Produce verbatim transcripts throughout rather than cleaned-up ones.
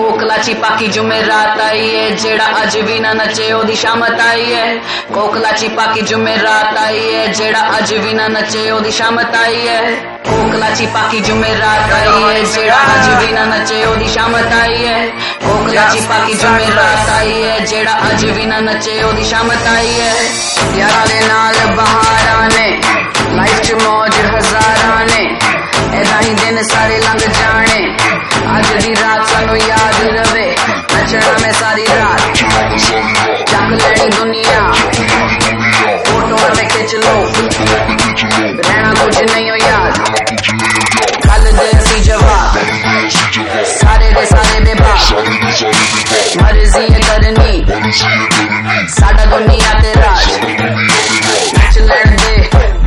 कोकलाची पाकी जुमेरात आई है जेड़ा अज भी ना नचे ओदी शामत आई है। कोकलाची पाकी जुमेरात आई है जेड़ा अज भी ना नचे ओदी शामत आई है। कोकलाची पाकी जुमेरात आई है जेड़ा अज भी ना नचे ओदी शामत आई है। कोकलाची पाकी जुमेरात आई है जेड़ा अज भी ना नचे ओदी शामत आई है। यारा दे नाल बहारां ने लाइफ च मौज हजारां ने ऐदा ही दिन सारे लंघ जाने अज दी रात सानू याद रवे नचना में सारी रात चक लैनी दुनिया फोटो में खिंच लो रहना कुछ नहीं हो याद कल दे सी जवाब सारे दे सारे दे बाप मर्जी है करनी साडा दुनिया ते राज नच लैन दे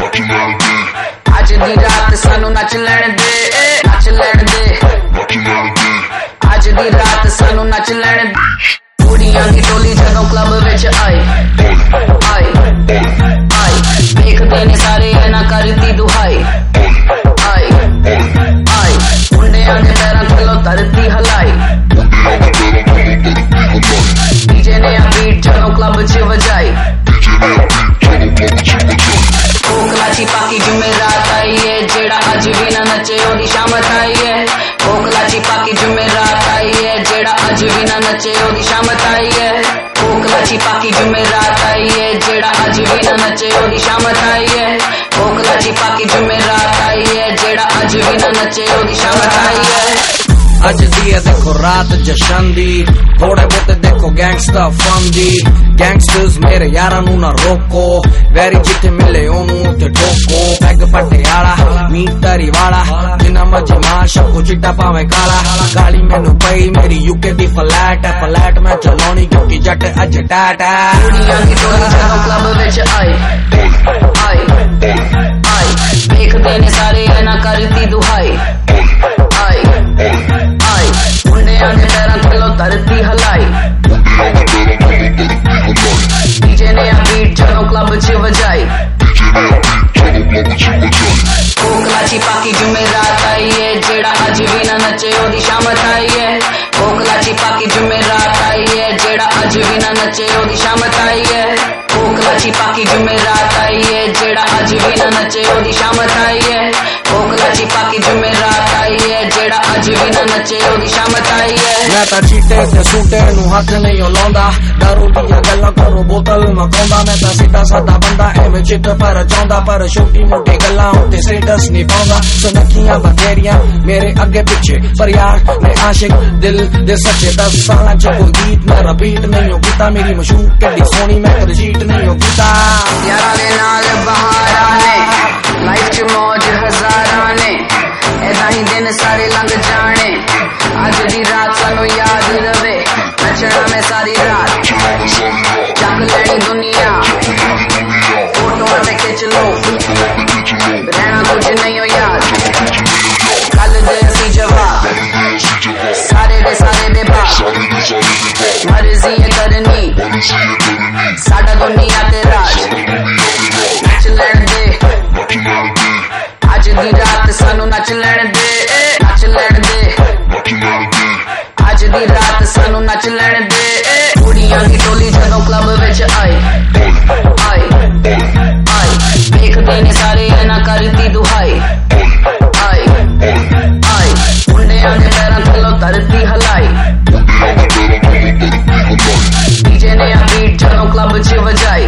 अज दी रात सानू नच लैन दे नच लैन दे अज दी रात सानू नच लैन कुड़ियां की टोली जदों क्लब विच आई आई आई देखदे ने सारे ना करदी दुहाई आई आई मुंडियां दे पैरां थल्लों धरती हलाई डीजे ने बीट जदों क्लब च वजाई कोकलाची पाकी जुमेरात आई है जेड़ा अज भी ना नचे ओदी शामत आई है। कोकलाची पाकी जुमेरात आई है जेड़ा अज भी ना नचे ओदी शामत आई है। कोकलाची पाकी जुमेरात आई है जेड़ा अज भी ना नचे ओदी शामत आई है। कोकलाची पाकी जुमेरात आई है जेड़ा अज भी ना नचे ओदी शामत आई है। अज दी है देखो रात जशन दी थोड़े बहुते देखो गैंगस्टर फन दी गैंगस्टर्स मेरे यारां नू ना रोको वैरी जिथे मिले ओनू ते ठोको पैग पटियाला मीट तरी वाला जिन्ना मर्जी मार शक्को चिट्टा पावे काला गाली मैनू पई मेरी यूके दी फ्लैट है फ्लैट मैं चलाउणी क्योंकि जट अज टैट है। कुड़ियां दी टोली जदों क्लब विच आई आई आई देखदे ने सारे ना करदी दुहाई आई आई मुंडियां दे पैरां थल्लों धरती हलाई डीजे ने बीट जदों क्लब च वजाई कोकलाची पाकी जुमेरात आई है जेड़ा अज भी ना नचे ओदी शामत आई है। कोकलाची पाकी जुमेरात आई है जेड़ा अज भी ना नचे ओदी शामत आई है। कोकलाची पाकी जुमेरात आई है जेड़ा अज भी ना नचे ओदी शामत आई है। कोकलाची पाकी जुमेरात आई है जेड़ा अज भी ना नचे ओदी शामत आई है। मैं तां चीटे ते सूटे नू हथ नहीं लाउंदा दारू दियां गल्लां करो बोतल मकाउंदा मैं तां सीधा सादा बंदा एवें चित पर चाहुंदा पर छोटी मोटी गल्लां उत्ते स्टेटस नहीं पाउंदा सुनखियां बथेरियां मेरे अगे पिछे पर यार मैं आशिक दिल दे सच्चे दस सालां च कोई गीत मैं रिपीट नहीं हो कीता मेरी मशहूर कड्डी सोनी मैं रिजीट नहीं हो कीता। यारां दे नाल बहारां ने लाइफ च मौज हजारां ने ऐदा ही दिन सारे लंघ जाने अज दी रात सानू याद रवे नचना में सारी रात चक लैनी दुनिया फोटो में खिंच लो रहना कुछ नहीं हो याद कल दे सी जवाब सारे दे सारे दे बाप मर्जी है करनी साडा दुनिया ते राज नच लैन दे अज दी रात सानू नच लैन दे नच लैन दे अज दी रात सानू नच लैन दे। कुड़ियां की टोली जदों क्लब विच आई आई आई देखदे ने सारे ना करदी दुहाई आई आई मुंडियां दे पैरां थल्लों धरती हलाई डीजे ने बीट जदों क्लब च वजाई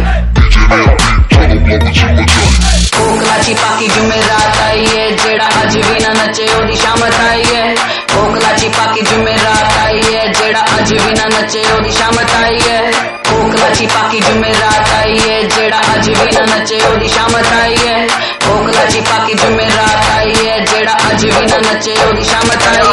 कोकलाची पाकी जुमेरात आई है जेड़ा अज भी ना नचे ओदी शामत आई है। कोकलाची पाकी जुमेरात आई है जेड़ा अज भी ना नचे ओदी शामत आई है। कोकलाची पाकी जुमेरात आई है जेड़ा अज भी ना नचे ओदी शामत आई है। कोकलाची पाकी जुमेरात आई है जेड़ा अज भी ना नचे ओदी शामत आई है।